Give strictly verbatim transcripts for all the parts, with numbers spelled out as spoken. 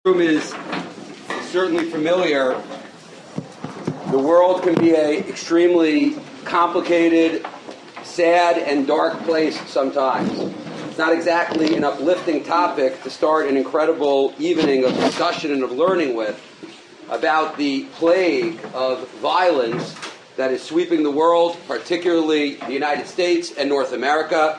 room is certainly familiar. The world can be an extremely complicated, sad, and dark place sometimes. It's not exactly an uplifting topic to start an incredible evening of discussion and of learning with about the plague of violence that is sweeping the world, particularly the United States and North America.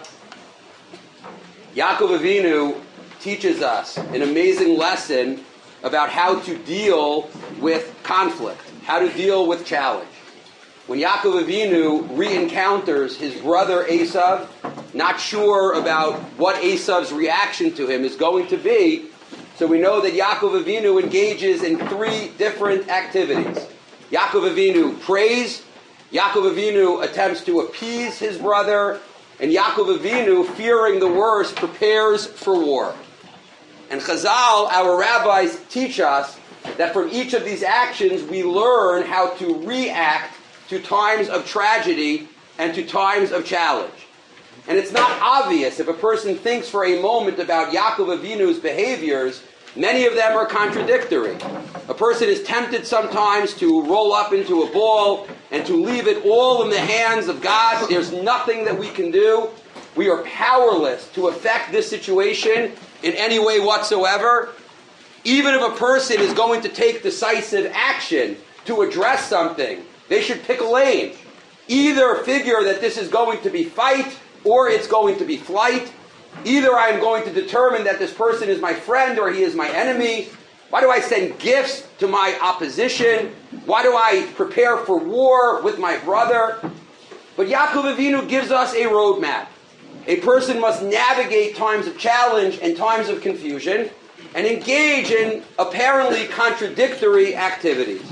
Yaakov Avinu teaches us an amazing lesson about how to deal with conflict, how to deal with challenge. When Yaakov Avinu re-encounters his brother Esav, not sure about what Esav's reaction to him is going to be, so we know that Yaakov Avinu engages in three different activities. Yaakov Avinu prays, Yaakov Avinu attempts to appease his brother, and Yaakov Avinu, fearing the worst, prepares for war. And Chazal, our rabbis, teach us that from each of these actions we learn how to react to times of tragedy and to times of challenge. And it's not obvious if a person thinks for a moment about Yaakov Avinu's behaviors. Many of them are contradictory. A person is tempted sometimes to roll up into a ball and to leave it all in the hands of God. There's nothing that we can do. We are powerless to affect this situation in any way whatsoever. Even if a person is going to take decisive action to address something, they should pick a lane. Either figure that this is going to be fight or it's going to be flight. Either I'm going to determine that this person is my friend or he is my enemy. Why do I send gifts to my opposition? Why do I prepare for war with my brother? But Yaakov Avinu gives us a roadmap. A person must navigate times of challenge and times of confusion and engage in apparently contradictory activities.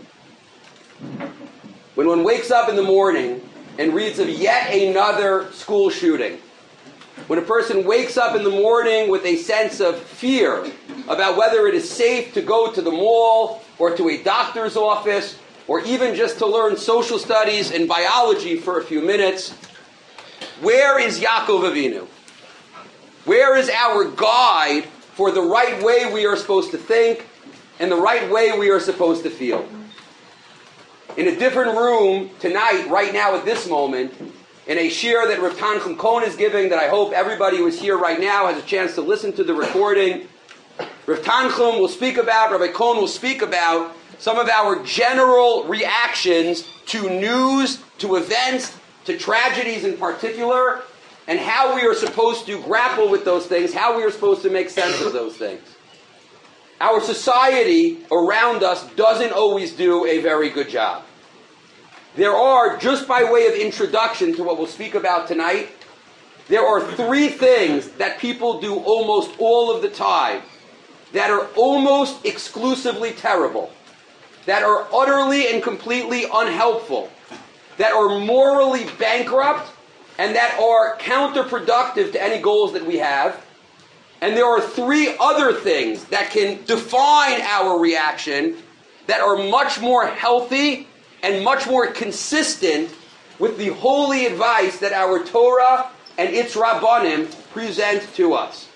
When one wakes up in the morning and reads of yet another school shooting, when a person wakes up in the morning with a sense of fear about whether it is safe to go to the mall or to a doctor's office or even just to learn social studies and biology for a few minutes, where is Yaakov Avinu? Where is our guide for the right way we are supposed to think and the right way we are supposed to feel? In a different room tonight, right now at this moment, in a shir that Rav Tanchum Cohen is giving, that I hope everybody who is here right now has a chance to listen to the recording, Rav Tanchum will speak about, Rabbi Cohen will speak about some of our general reactions to news, to events, to tragedies in particular, and how we are supposed to grapple with those things, how we are supposed to make sense of those things. Our society around us doesn't always do a very good job. There are, just by way of introduction to what we'll speak about tonight, there are three things that people do almost all of the time that are almost exclusively terrible, that are utterly and completely unhelpful, that are morally bankrupt, and that are counterproductive to any goals that we have. And there are three other things that can define our reaction that are much more healthy and much more consistent with the holy advice that our Torah and its Rabbanim present to us.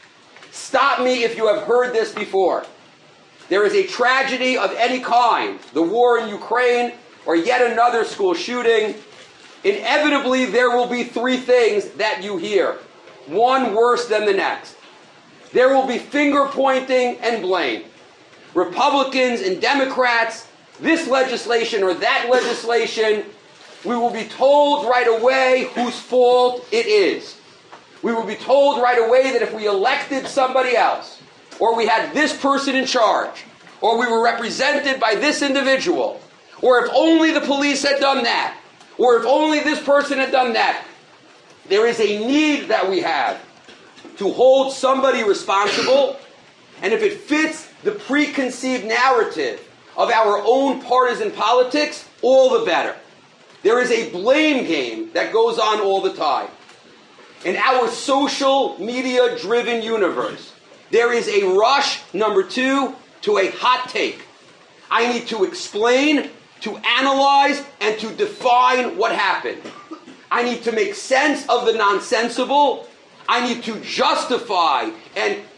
Stop me if you have heard this before. There is a tragedy of any kind, the war in Ukraine, or yet another school shooting. Inevitably, there will be three things that you hear, one worse than the next. There will be finger-pointing and blame. Republicans and Democrats, this legislation or that legislation, we will be told right away whose fault it is. We will be told right away that if we elected somebody else, or we had this person in charge, or we were represented by this individual, or if only the police had done that, or if only this person had done that. There is a need that we have to hold somebody responsible, and if it fits the preconceived narrative of our own partisan politics, all the better. There is a blame game that goes on all the time. In our social media-driven universe, there is a rush, number two, to a hot take. I need to explain, to analyze, and to define what happened. I need to make sense of the nonsensible. I need to justify and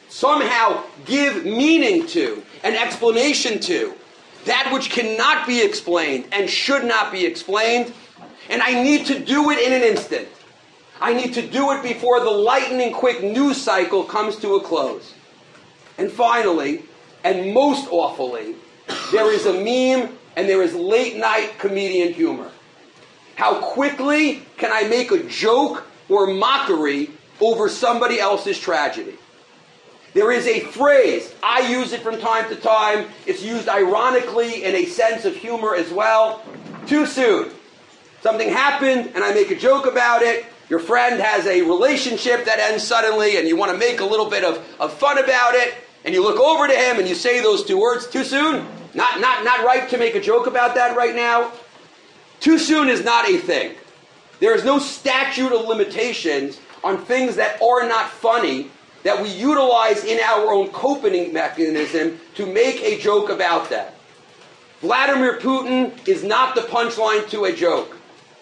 somehow give meaning to, an explanation to, that which cannot be explained and should not be explained, and I need to do it in an instant. I need to do it before the lightning quick news cycle comes to a close. And finally, and most awfully, there is a meme and there is late night comedian humor. How quickly can I make a joke or mockery over somebody else's tragedy? There is a phrase, I use it from time to time, it's used ironically in a sense of humor as well. Too soon. Something happened and I make a joke about it. Your friend has a relationship that ends suddenly and you want to make a little bit of, of fun about it, and you look over to him and you say those two words, too soon? Not, not, not right to make a joke about that right now? Too soon is not a thing. There is no statute of limitations on things that are not funny that we utilize in our own coping mechanism to make a joke about that. Vladimir Putin is not the punchline to a joke.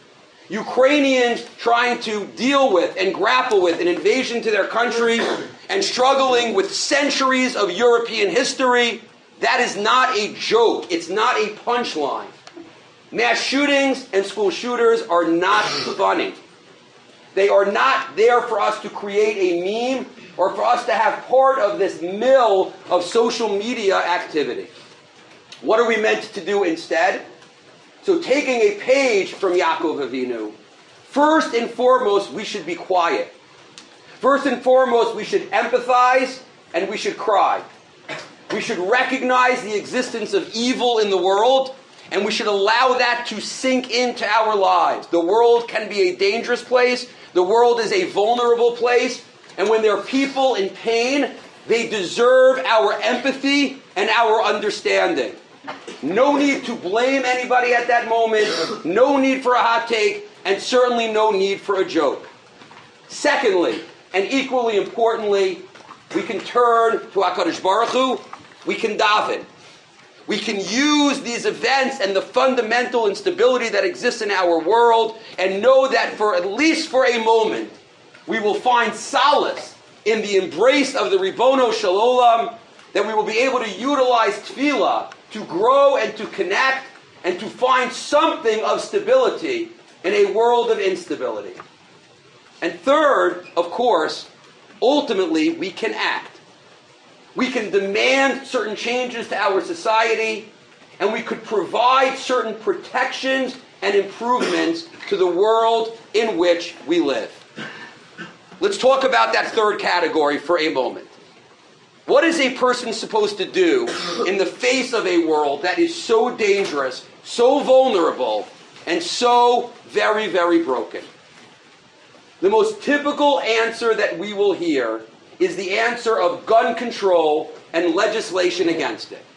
Ukrainians trying to deal with and grapple with an invasion to their country and struggling with centuries of European history, that is not a joke. It's not a punchline. Mass shootings and school shooters are not funny. They are not there for us to create a meme or for us to have part of this mill of social media activity. What are we meant to do instead? So taking a page from Yaakov Avinu, first and foremost, we should be quiet. First and foremost, we should empathize and we should cry. We should recognize the existence of evil in the world, and we should allow that to sink into our lives. The world can be a dangerous place. The world is a vulnerable place. And when there are people in pain, they deserve our empathy and our understanding. No need to blame anybody at that moment. No need for a hot take. And certainly no need for a joke. Secondly, and equally importantly, we can turn to HaKadosh Baruch Hu. We can daven. We can use these events and the fundamental instability that exists in our world and know that for at least for a moment, we will find solace in the embrace of the Ribono Shel Olam, that we will be able to utilize tefillah to grow and to connect and to find something of stability in a world of instability. And third, of course, ultimately, we can act. We can demand certain changes to our society, and we could provide certain protections and improvements to the world in which we live. Let's talk about that third category for a moment. What is a person supposed to do in the face of a world that is so dangerous, so vulnerable, and so very, very broken? The most typical answer that we will hear is the answer of gun control and legislation against it.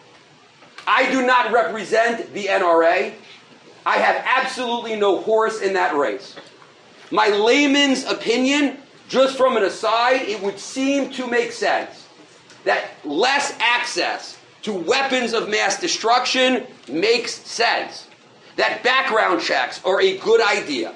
I do not represent the N R A. I have absolutely no horse in that race. My layman's opinion, just from an aside, it would seem to make sense that less access to weapons of mass destruction makes sense. That background checks are a good idea.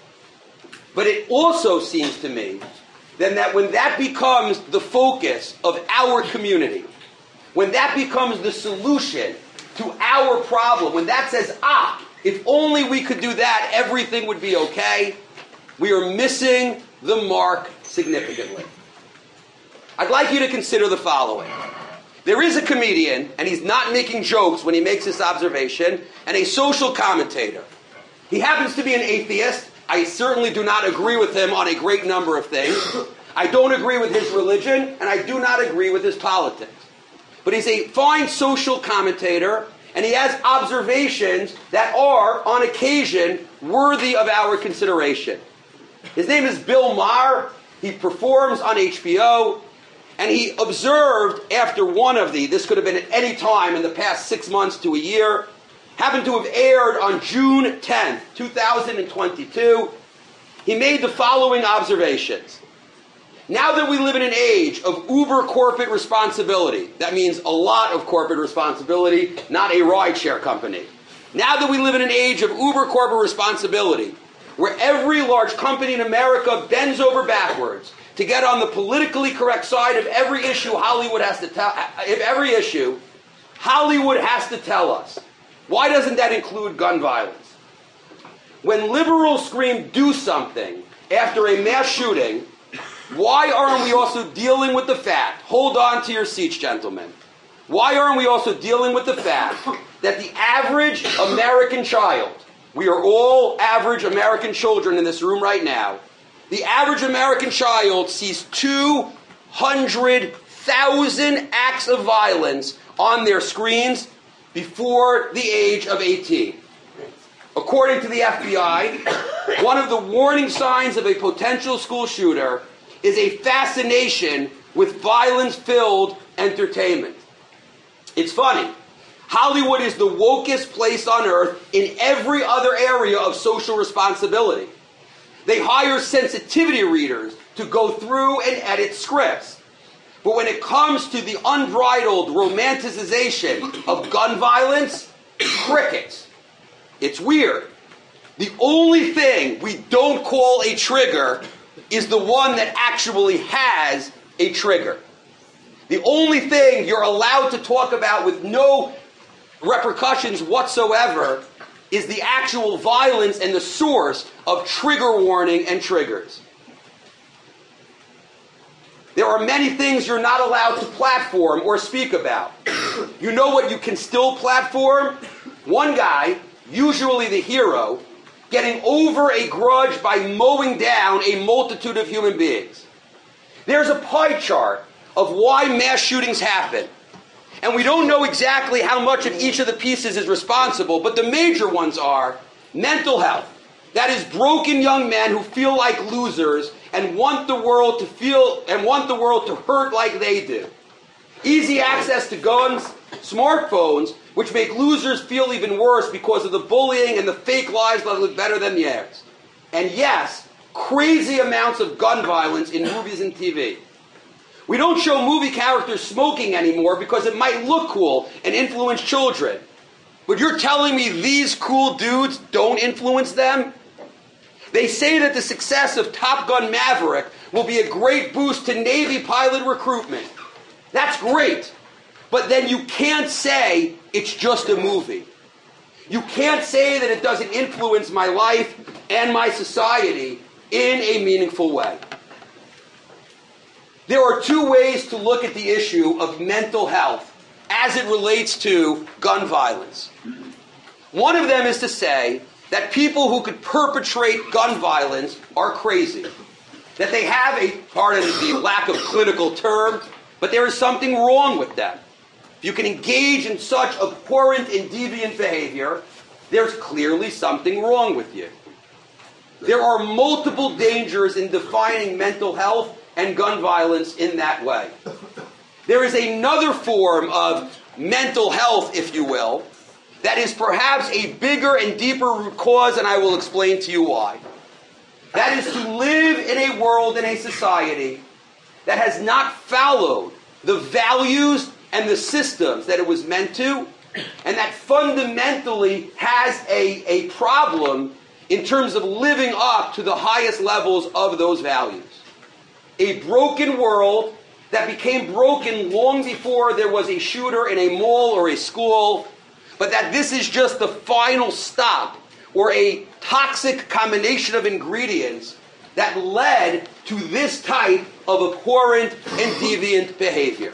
But it also seems to me then that when that becomes the focus of our community, when that becomes the solution to our problem, when that says, ah, if only we could do that, everything would be okay, we are missing the mark significantly. I'd like you to consider the following. There is a comedian, and he's not making jokes when he makes this observation, and a social commentator. He happens to be an atheist. I certainly do not agree with him on a great number of things. I don't agree with his religion, and I do not agree with his politics. But he's a fine social commentator, and he has observations that are, on occasion, worthy of our consideration. His name is Bill Maher. He performs on H B O, and he observed after one of the, this could have been at any time in the past six months to a year, happened to have aired on June tenth, two thousand twenty-two. He made the following observations. Now that we live in an age of uber corporate responsibility, that means a lot of corporate responsibility, not a rideshare company. Now that we live in an age of uber corporate responsibility, where every large company in America bends over backwards to get on the politically correct side of every issue Hollywood has to tell, if every issue Hollywood has to tell us. Why doesn't that include gun violence? When liberals scream do something after a mass shooting, why aren't we also dealing with the fact, hold on to your seats, gentlemen, why aren't we also dealing with the fact that the average American child, we are all average American children in this room right now, the average American child sees two hundred thousand acts of violence on their screens before the age of eighteen. According to the F B I, one of the warning signs of a potential school shooter is a fascination with violence-filled entertainment. It's funny. Hollywood is the wokest place on earth in every other area of social responsibility. They hire sensitivity readers to go through and edit scripts. But when it comes to the unbridled romanticization of gun violence, crickets. It's weird. The only thing we don't call a trigger is the one that actually has a trigger. The only thing you're allowed to talk about with no repercussions whatsoever is the actual violence and the source of trigger warning and triggers. There are many things you're not allowed to platform or speak about. You know what you can still platform? One guy, usually the hero, getting over a grudge by mowing down a multitude of human beings. There's a pie chart of why mass shootings happen. And we don't know exactly how much of each of the pieces is responsible, but the major ones are mental health. That is broken young men who feel like losers and want the world to feel and want the world to hurt like they do. Easy access to guns, smartphones, which make losers feel even worse because of the bullying and the fake lives that look better than theirs. And yes, crazy amounts of gun violence in movies and T V. We don't show movie characters smoking anymore because it might look cool and influence children. But you're telling me these cool dudes don't influence them? They say that the success of Top Gun Maverick will be a great boost to Navy pilot recruitment. That's great. But then you can't say it's just a movie. You can't say that it doesn't influence my life and my society in a meaningful way. There are two ways to look at the issue of mental health as it relates to gun violence. One of them is to say that people who could perpetrate gun violence are crazy. That they have a, pardon the lack of clinical term, but there is something wrong with them. If you can engage in such abhorrent and deviant behavior, there's clearly something wrong with you. There are multiple dangers in defining mental health and gun violence in that way. There is another form of mental health, if you will, that is perhaps a bigger and deeper root cause, and I will explain to you why. That is to live in a world, in a society, that has not followed the values and the systems that it was meant to, and that fundamentally has a, a problem in terms of living up to the highest levels of those values. A broken world that became broken long before there was a shooter in a mall or a school, but that this is just the final stop or a toxic combination of ingredients that led to this type of abhorrent and deviant behavior.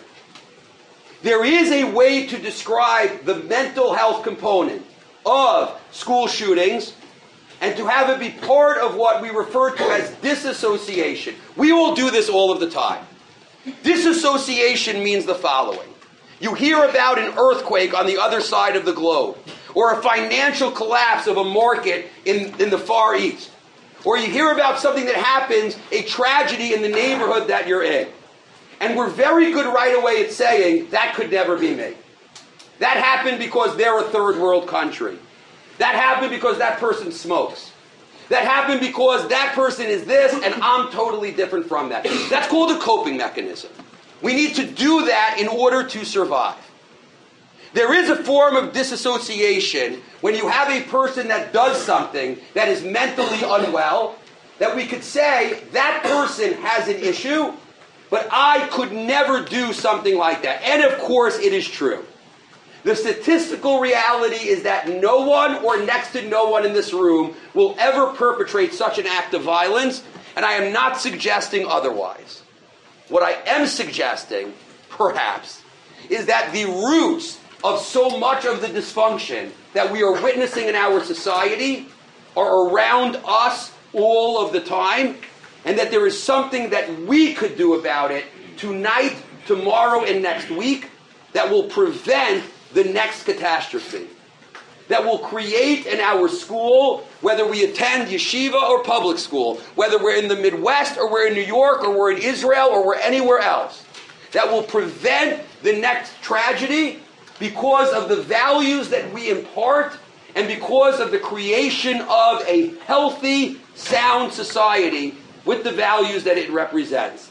There is a way to describe the mental health component of school shootings and to have it be part of what we refer to as disassociation. We all do this all of the time. Disassociation means the following. You hear about an earthquake on the other side of the globe, or a financial collapse of a market in, in the Far East, or you hear about something that happens, a tragedy in the neighborhood that you're in. And we're very good right away at saying, that could never be me. That happened because they're a third world country. That happened because that person smokes. That happened because that person is this and I'm totally different from that. That's called a coping mechanism. We need to do that in order to survive. There is a form of disassociation when you have a person that does something that is mentally unwell that we could say that person has an issue, but I could never do something like that. And of course, it is true. The statistical reality is that no one or next to no one in this room will ever perpetrate such an act of violence, and I am not suggesting otherwise. What I am suggesting, perhaps, is that the roots of so much of the dysfunction that we are witnessing in our society are around us all of the time, and that there is something that we could do about it tonight, tomorrow, and next week that will prevent the next catastrophe, that will create in our school, whether we attend yeshiva or public school, whether we're in the Midwest or we're in New York or we're in Israel or we're anywhere else, that will prevent the next tragedy because of the values that we impart and because of the creation of a healthy, sound society with the values that it represents.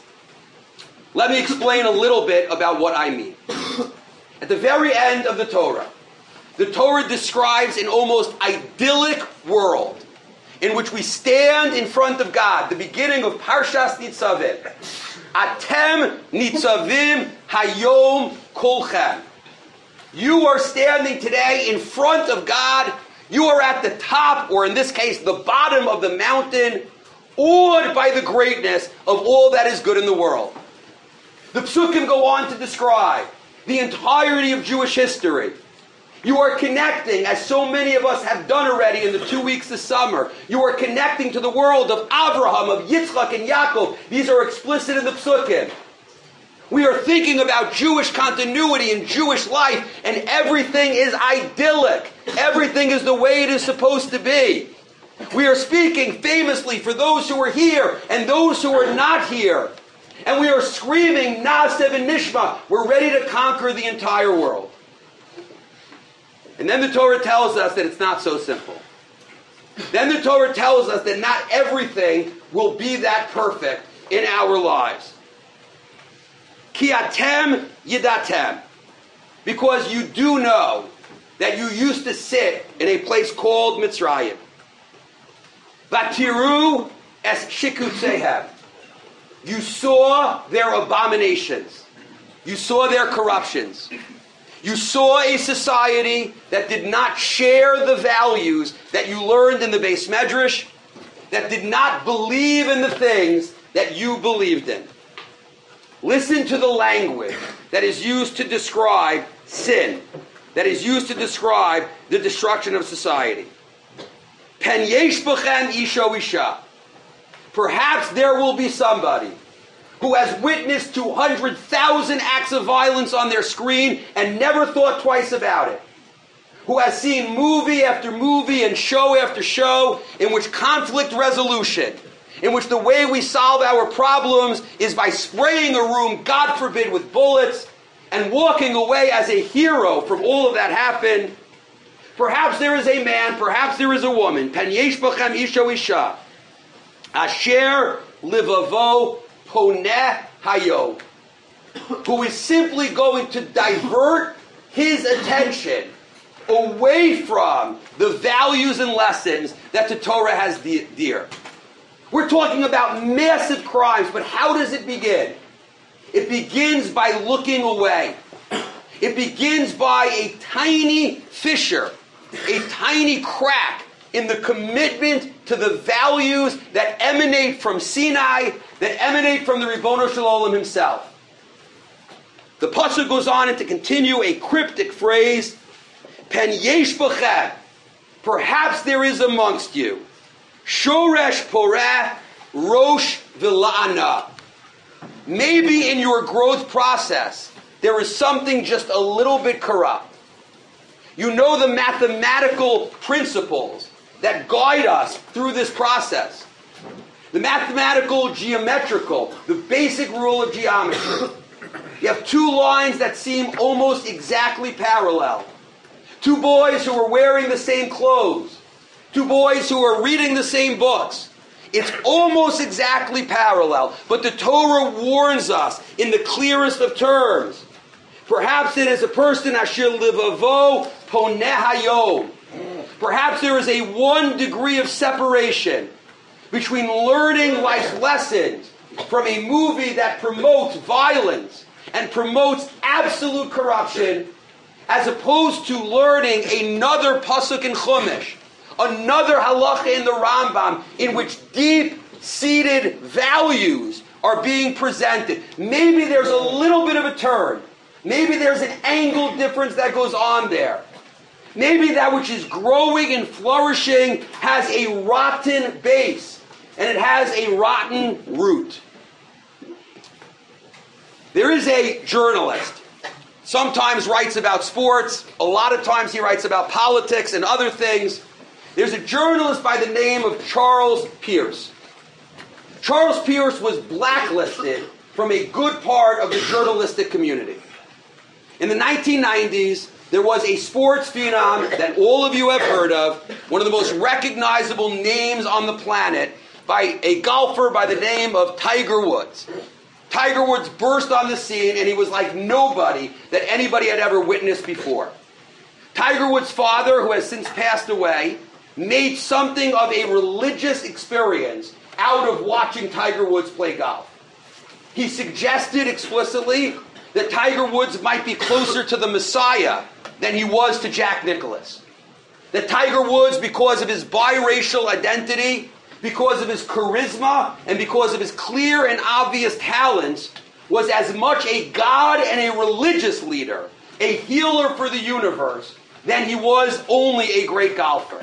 Let me explain a little bit about what I mean. At the very end of the Torah, the Torah describes an almost idyllic world in which we stand in front of God, the beginning of Parshas Nitzavim. Atem Nitzavim Hayom Kolchem. You are standing today in front of God. You are at the top, or in this case, the bottom of the mountain, awed by the greatness of all that is good in the world. The Psukim go on to describe the entirety of Jewish history. You are connecting, as so many of us have done already in the two weeks this summer, you are connecting to the world of Avraham, of Yitzchak and Yaakov. These are explicit in the Psukim. We are thinking about Jewish continuity and Jewish life, and everything is idyllic. Everything is the way it is supposed to be. We are speaking famously for those who are here and those who are not here. And we are screaming, Na'aseh v'nishma, we're ready to conquer the entire world. And then the Torah tells us that it's not so simple. Then the Torah tells us that not everything will be that perfect in our lives. Ki atem yidatem. Because you do know that you used to sit in a place called Mitzrayim. Vatiru es shikutzehem. You saw their abominations. You saw their corruptions. You saw a society that did not share the values that you learned in the Beis Medrash, that did not believe in the things that you believed in. Listen to the language that is used to describe sin, that is used to describe the destruction of society. Pen yesh b'chem isho isha. Perhaps there will be somebody who has witnessed two hundred thousand acts of violence on their screen and never thought twice about it. Who has seen movie after movie and show after show in which conflict resolution, in which the way we solve our problems is by spraying a room, God forbid, with bullets and walking away as a hero from all of that happened. Perhaps there is a man, perhaps there is a woman, Pen yesh b'chem isho isha, asher livavo poneh hayo, who is simply going to divert his attention away from the values and lessons that the Torah has dear. We're talking about massive crimes, but how does it begin? It begins by looking away. It begins by a tiny fissure, a tiny crack in the commitment to the values that emanate from Sinai, that emanate from the Ribono Shel Olam himself. The pasuk goes on and to continue a cryptic phrase, Pen yesh b'chem, perhaps there is amongst you, shoresh poreh rosh v'la'ana. Maybe in your growth process, there is something just a little bit corrupt. You know the mathematical principles that guide us through this process. The mathematical, geometrical, the basic rule of geometry. You have two lines that seem almost exactly parallel. Two boys who are wearing the same clothes. Two boys who are reading the same books. It's almost exactly parallel, but the Torah warns us in the clearest of terms. Perhaps it is a person asher livavo poneh hayom. Perhaps there is a one degree of separation between learning life's lessons from a movie that promotes violence and promotes absolute corruption, as opposed to learning another pasuk in Chumash, another halacha in the Rambam, in which deep-seated values are being presented. Maybe there's a little bit of a turn. Maybe there's an angle difference that goes on there. Maybe that which is growing and flourishing has a rotten base, and it has a rotten root. There is a journalist, sometimes writes about sports, a lot of times he writes about politics and other things. There's a journalist by the name of Charles Pierce. Charles Pierce was blacklisted from a good part of the journalistic community. In the nineteen nineties, there was a sports phenom that all of you have heard of, one of the most recognizable names on the planet, by a golfer by the name of Tiger Woods. Tiger Woods burst on the scene, and he was like nobody that anybody had ever witnessed before. Tiger Woods' father, who has since passed away, made something of a religious experience out of watching Tiger Woods play golf. He suggested explicitly that Tiger Woods might be closer to the Messiah than he was to Jack Nicklaus. That Tiger Woods, because of his biracial identity, because of his charisma, and because of his clear and obvious talents, was as much a God and a religious leader, a healer for the universe, than he was only a great golfer.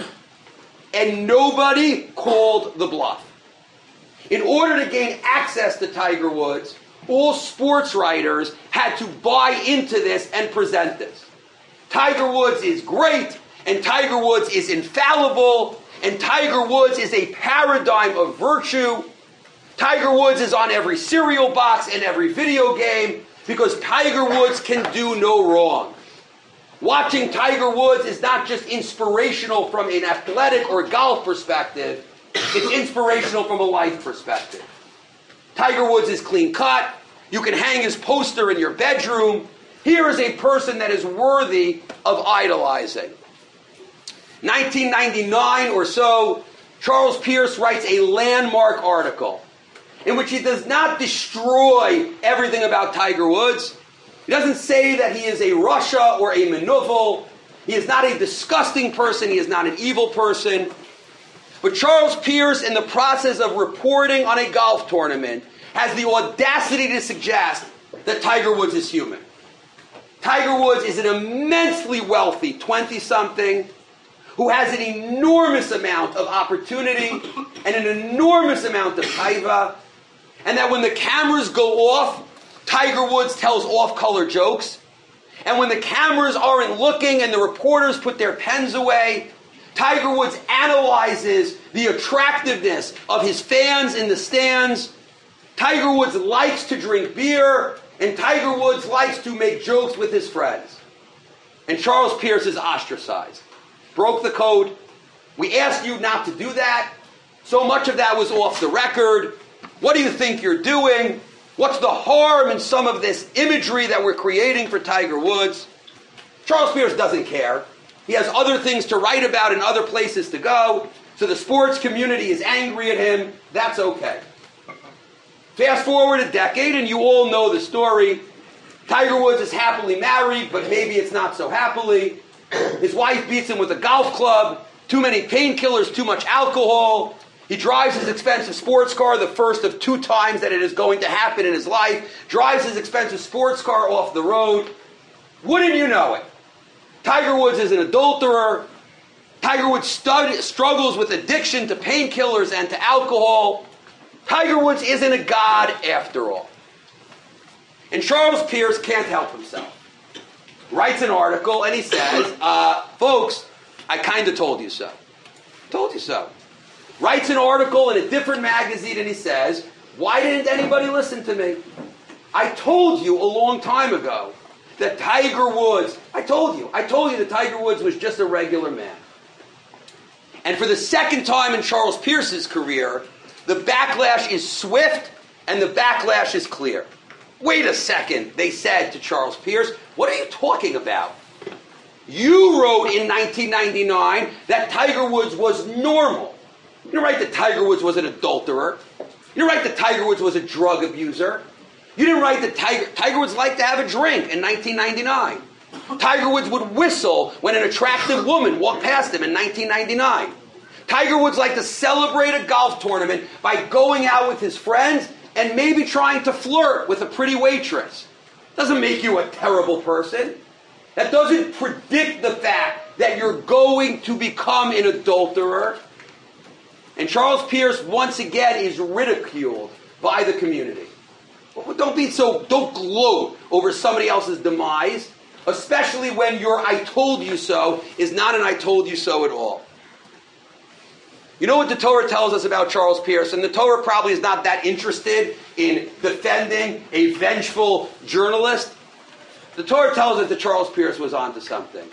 And nobody called the bluff. In order to gain access to Tiger Woods, all sports writers had to buy into this and present this. Tiger Woods is great, and Tiger Woods is infallible, and Tiger Woods is a paradigm of virtue. Tiger Woods is on every cereal box and every video game because Tiger Woods can do no wrong. Watching Tiger Woods is not just inspirational from an athletic or golf perspective, it's inspirational from a life perspective. Tiger Woods is clean cut. You can hang his poster in your bedroom. Here is a person that is worthy of idolizing. nineteen ninety-nine or so, Charles Pierce writes a landmark article in which he does not destroy everything about Tiger Woods. He doesn't say that he is a Russia or a Manuvel. He is not a disgusting person. He is not an evil person. But Charles Pierce, in the process of reporting on a golf tournament, has the audacity to suggest that Tiger Woods is human. Tiger Woods is an immensely wealthy twenty-something who has an enormous amount of opportunity and an enormous amount of taiva, and that when the cameras go off, Tiger Woods tells off-color jokes, and when the cameras aren't looking and the reporters put their pens away, Tiger Woods analyzes the attractiveness of his fans in the stands. Tiger Woods likes to drink beer, and Tiger Woods likes to make jokes with his friends. And Charles Pierce is ostracized. Broke the code. We asked you not to do that. So much of that was off the record. What do you think you're doing? What's the harm in some of this imagery that we're creating for Tiger Woods? Charles Pierce doesn't care. He has other things to write about and other places to go. So the sports community is angry at him. That's okay. Fast forward a decade, and you all know the story. Tiger Woods is happily married, but maybe it's not so happily. His wife beats him with a golf club. Too many painkillers, too much alcohol. He drives his expensive sports car, the first of two times that it is going to happen in his life. Drives his expensive sports car off the road. Wouldn't you know it? Tiger Woods is an adulterer. Tiger Woods stud- struggles with addiction to painkillers and to alcohol. Tiger Woods isn't a god after all. And Charles Pierce can't help himself. Writes an article and he says, uh, folks, I kind of told you so. Told you so. Writes an article in a different magazine and he says, why didn't anybody listen to me? I told you a long time ago that Tiger Woods, I told you, I told you that Tiger Woods was just a regular man. And for the second time in Charles Pierce's career, the backlash is swift and the backlash is clear. Wait a second, they said to Charles Pierce, what are you talking about? You wrote in nineteen ninety-nine that Tiger Woods was normal. You didn't write that Tiger Woods was an adulterer. You didn't write that Tiger Woods was a drug abuser. You didn't write that Tiger, Tiger Woods liked to have a drink in nineteen ninety-nine. Tiger Woods would whistle when an attractive woman walked past him in nineteen ninety-nine. Tiger Woods liked to celebrate a golf tournament by going out with his friends and maybe trying to flirt with a pretty waitress. Doesn't make you a terrible person. That doesn't predict the fact that you're going to become an adulterer. And Charles Pierce, once again, is ridiculed by the community. Don't be so, don't gloat over somebody else's demise, especially when your I told you so is not an I told you so at all. You know what the Torah tells us about Charles Pierce? And the Torah probably is not that interested in defending a vengeful journalist. The Torah tells us that Charles Pierce was onto something.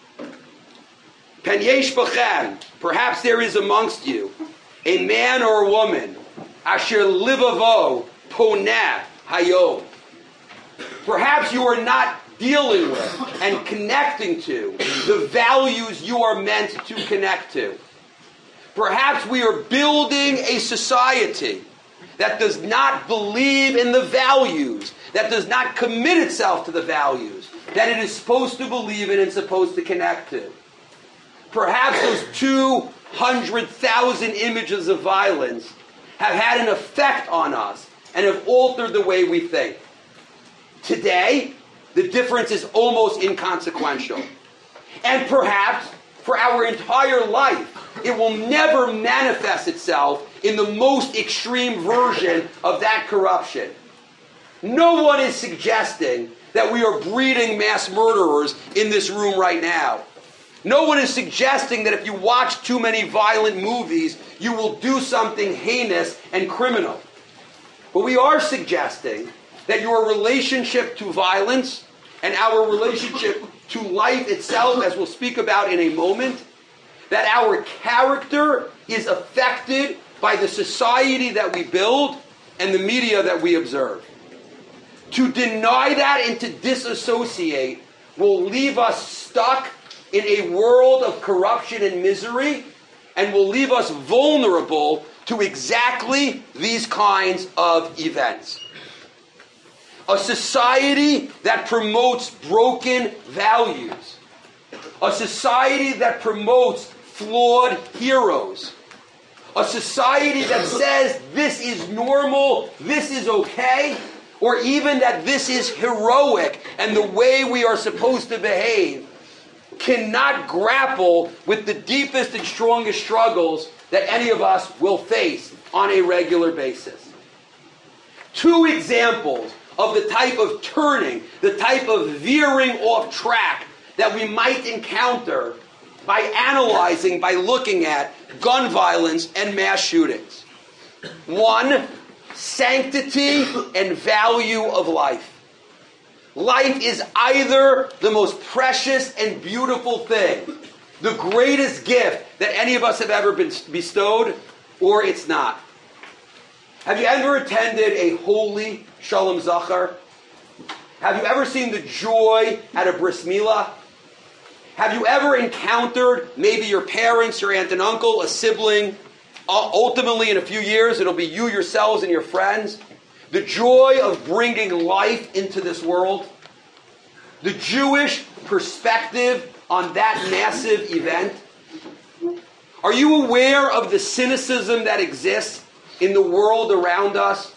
Pen yesh b'chem, perhaps there is amongst you a man or a woman, asher livavo poneh hayom. Perhaps you are not dealing with and connecting to the values you are meant to connect to. Perhaps we are building a society that does not believe in the values, that does not commit itself to the values that it is supposed to believe in and supposed to connect to. Perhaps those two hundred thousand images of violence have had an effect on us and have altered the way we think. Today, the difference is almost inconsequential. And perhaps, for our entire life, it will never manifest itself in the most extreme version of that corruption. No one is suggesting that we are breeding mass murderers in this room right now. No one is suggesting that if you watch too many violent movies, you will do something heinous and criminal. But we are suggesting that your relationship to violence and our relationship to life itself, as we'll speak about in a moment, that our character is affected by the society that we build and the media that we observe. To deny that and to disassociate will leave us stuck in a world of corruption and misery, and will leave us vulnerable to exactly these kinds of events. A society that promotes broken values. A society that promotes flawed heroes. A society that says this is normal, this is okay, or even that this is heroic and the way we are supposed to behave, cannot grapple with the deepest and strongest struggles that any of us will face on a regular basis. Two examples of the type of turning, the type of veering off track that we might encounter by analyzing, by looking at gun violence and mass shootings. One, sanctity and value of life. Life is either the most precious and beautiful thing, the greatest gift that any of us have ever been bestowed, or it's not. Have you ever attended a holy Shalom Zachar? Have you ever seen the joy at a bris milah? Have you ever encountered maybe your parents, your aunt and uncle, a sibling? Ultimately, in a few years, it'll be you yourselves and your friends. The joy of bringing life into this world. The Jewish perspective on that massive event. Are you aware of the cynicism that exists in the world around us?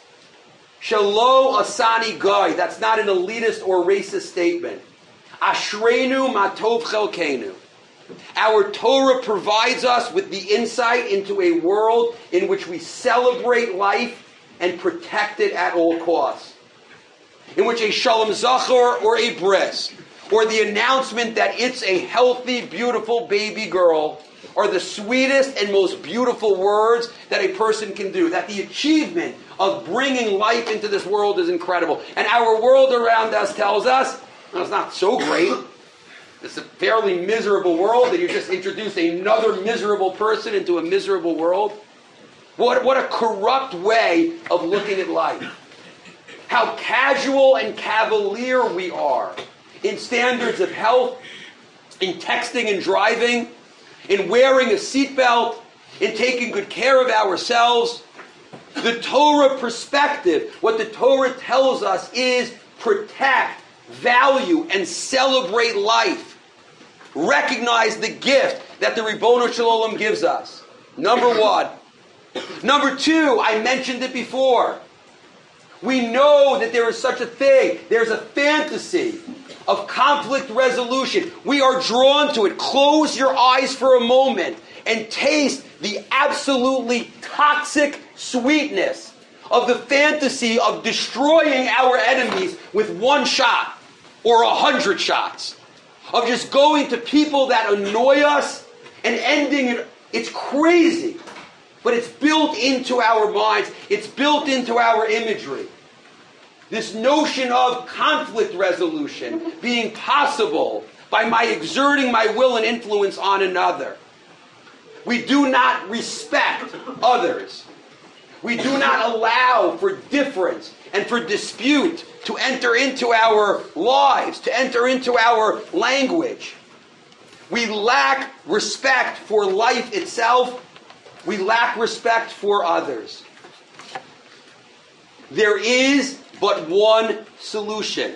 Shelo asani goy. That's not an elitist or racist statement. Ashreinu matov chelkenu. Our Torah provides us with the insight into a world in which we celebrate life and protect it at all costs. In which a Shalom Zachar or a bris, or the announcement that it's a healthy, beautiful baby girl, are the sweetest and most beautiful words that a person can do. That the achievement of bringing life into this world is incredible. And our world around us tells us, well, it's not so great. It's a fairly miserable world, and you just introduced another miserable person into a miserable world. What, what a corrupt way of looking at life. How casual and cavalier we are in standards of health, in texting and driving, in wearing a seatbelt, in taking good care of ourselves. The Torah perspective, what the Torah tells us is protect, value, and celebrate life. Recognize the gift that the Ribbono Shel Olam gives us. Number one. Number two, I mentioned it before. We know that there is such a thing. There's a fantasy of conflict resolution. We are drawn to it. Close your eyes for a moment and taste the absolutely toxic sweetness of the fantasy of destroying our enemies with one shot or a hundred shots. Of just going to people that annoy us and ending it. It's crazy. But it's built into our minds. It's built into our imagery. This notion of conflict resolution being possible by my exerting my will and influence on another. We do not respect others. We do not allow for difference and for dispute to enter into our lives, to enter into our language. We lack respect for life itself. We lack respect for others. There is but one solution.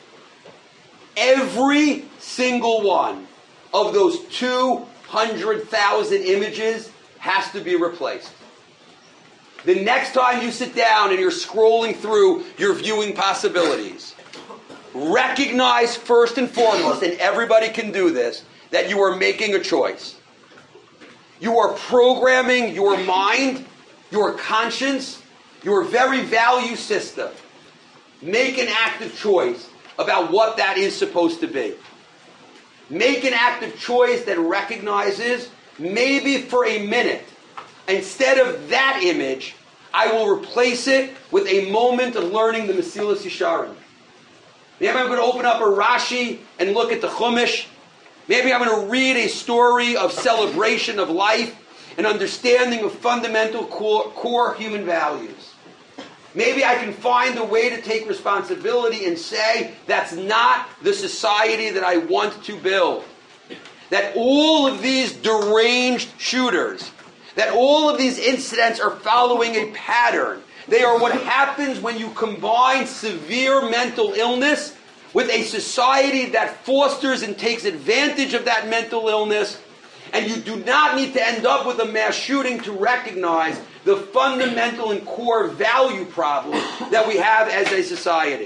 Every single one of those two hundred thousand images has to be replaced. The next time you sit down and you're scrolling through your viewing possibilities, recognize first and foremost, and everybody can do this, that you are making a choice. You are programming your mind, your conscience, your very value system. Make an active choice about what that is supposed to be. Make an active choice that recognizes, maybe for a minute, instead of that image, I will replace it with a moment of learning the Mesilas Yesharim. Maybe I'm going to open up a Rashi and look at the Chumash. Maybe I'm going to read a story of celebration of life and understanding of fundamental core, core human values. Maybe I can find a way to take responsibility and say, that's not the society that I want to build. That all of these deranged shooters, that all of these incidents are following a pattern. They are what happens when you combine severe mental illness with a society that fosters and takes advantage of that mental illness. And you do not need to end up with a mass shooting to recognize the fundamental and core value problem that we have as a society.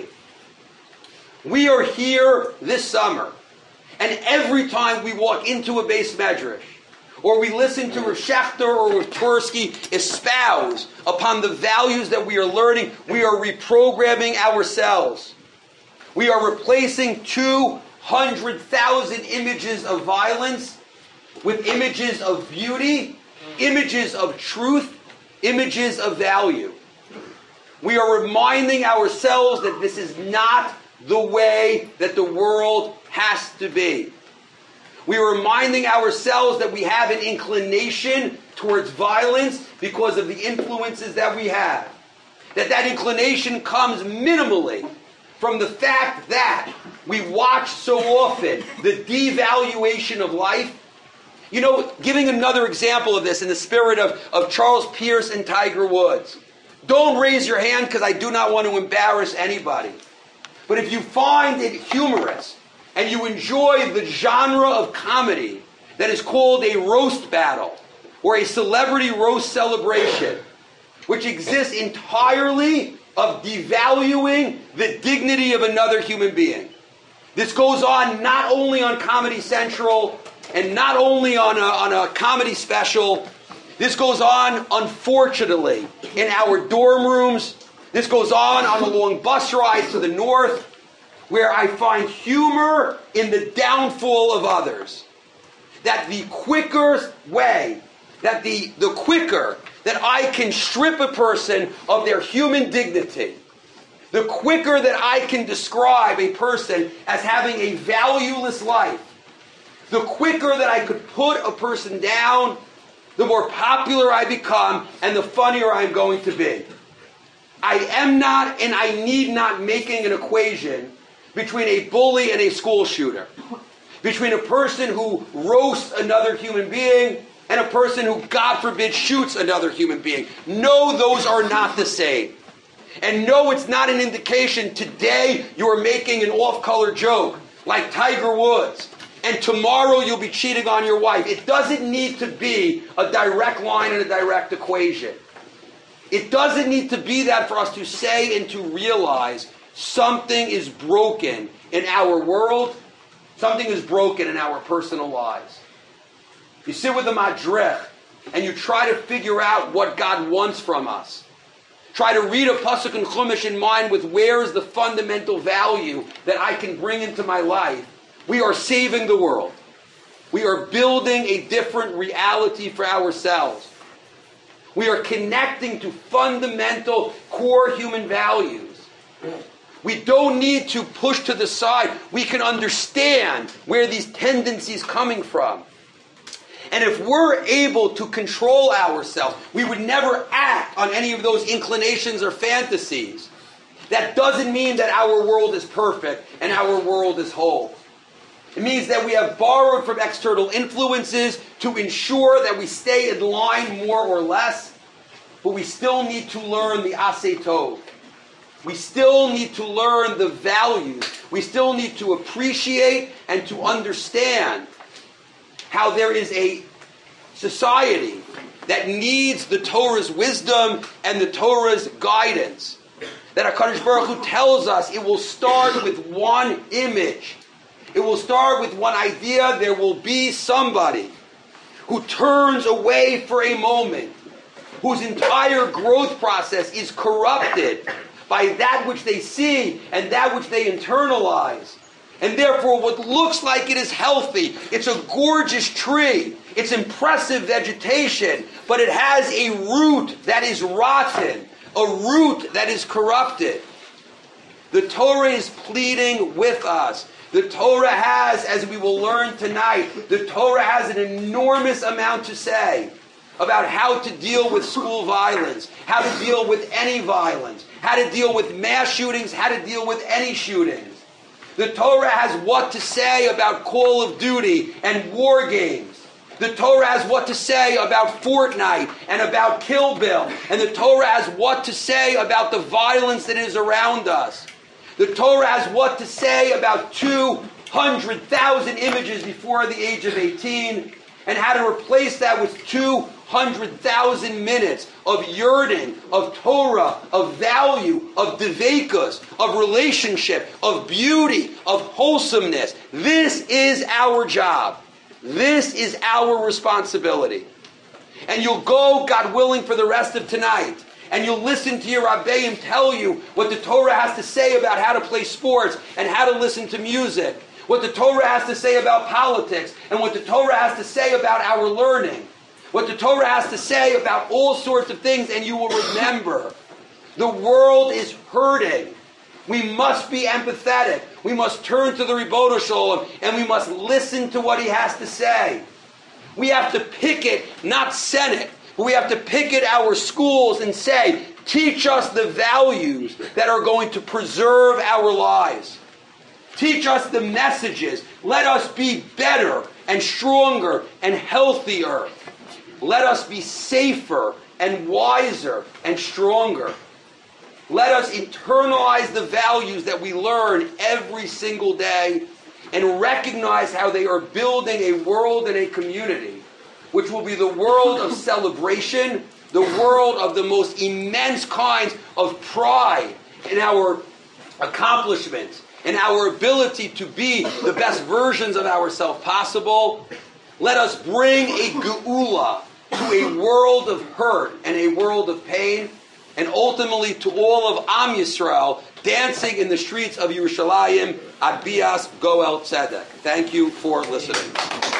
We are here this summer, and every time we walk into a Beis Medrash, or we listen to Rav Shechter or Rav Twersky espouse upon the values that we are learning, we are reprogramming ourselves. We are replacing two hundred thousand images of violence with images of beauty, images of truth, images of value. We are reminding ourselves that this is not the way that the world has to be. We are reminding ourselves that we have an inclination towards violence because of the influences that we have. That that inclination comes minimally from the fact that we watch so often the devaluation of life. You know, giving another example of this in the spirit of, of Charles Pierce and Tiger Woods. Don't raise your hand because I do not want to embarrass anybody. But if you find it humorous and you enjoy the genre of comedy that is called a roast battle or a celebrity roast celebration, which exists entirely of devaluing the dignity of another human being. This goes on not only on Comedy Central and not only on a, on a comedy special. This goes on, unfortunately, in our dorm rooms. This goes on on a long bus ride to the north, where I find humor in the downfall of others. That the quicker way, that the, the quicker that I can strip a person of their human dignity, the quicker that I can describe a person as having a valueless life, the quicker that I could put a person down, the more popular I become and the funnier I'm going to be. I am not and I need not making an equation between a bully and a school shooter, between a person who roasts another human being and a person who, God forbid, shoots another human being. No, those are not the same. And no, it's not an indication today you are making an off-color joke like Tiger Woods, and tomorrow you'll be cheating on your wife. It doesn't need to be a direct line and a direct equation. It doesn't need to be that for us to say and to realize something is broken in our world, something is broken in our personal lives. You sit with a madrech and you try to figure out what God wants from us. Try to read a pasuk in Chumash in mind with where is the fundamental value that I can bring into my life. We are saving the world. We are building a different reality for ourselves. We are connecting to fundamental core human values. We don't need to push to the side. We can understand where these tendencies are coming from. And if we're able to control ourselves, we would never act on any of those inclinations or fantasies. That doesn't mean that our world is perfect and our world is whole. It means that we have borrowed from external influences to ensure that we stay in line more or less, but we still need to learn the Aseh Tov. We still need to learn the values. We still need to appreciate and to understand how there is a society that needs the Torah's wisdom and the Torah's guidance. That HaKadosh Baruch Hu tells us it will start with one image. It will start with one idea. There will be somebody who turns away for a moment, whose entire growth process is corrupted by that which they see and that which they internalize. And therefore, what looks like it is healthy, it's a gorgeous tree, it's impressive vegetation, but it has a root that is rotten, a root that is corrupted. The Torah is pleading with us. The Torah has, as we will learn tonight, the Torah has an enormous amount to say about how to deal with school violence, how to deal with any violence, how to deal with mass shootings, how to deal with any shootings. The Torah has what to say about Call of Duty and war games. The Torah has what to say about Fortnite and about Kill Bill. And the Torah has what to say about the violence that is around us. The Torah has what to say about two hundred thousand images before the age of eighteen and how to replace that with two hundred thousand minutes of yearning, of Torah, of value, of devekus, of relationship, of beauty, of wholesomeness. This is our job. This is our responsibility. And you'll go, God willing, for the rest of tonight. And you'll listen to your Rabbeim tell you what the Torah has to say about how to play sports and how to listen to music. What the Torah has to say about politics and what the Torah has to say about our learning. What the Torah has to say about all sorts of things, and you will remember. The world is hurting. We must be empathetic. We must turn to the Ribono Shalom, and we must listen to what he has to say. We have to picket, not Senate, but we have to picket our schools and say, teach us the values that are going to preserve our lives. Teach us the messages. Let us be better and stronger and healthier. Let us be safer and wiser and stronger. Let us internalize the values that we learn every single day and recognize how they are building a world and a community, which will be the world of celebration, the world of the most immense kinds of pride in our accomplishments and our ability to be the best versions of ourselves possible. Let us bring a geula to a world of hurt and a world of pain, and ultimately to all of Am Yisrael dancing in the streets of Yerushalayim, Ad Bias Goel Tzedek. Thank you for listening.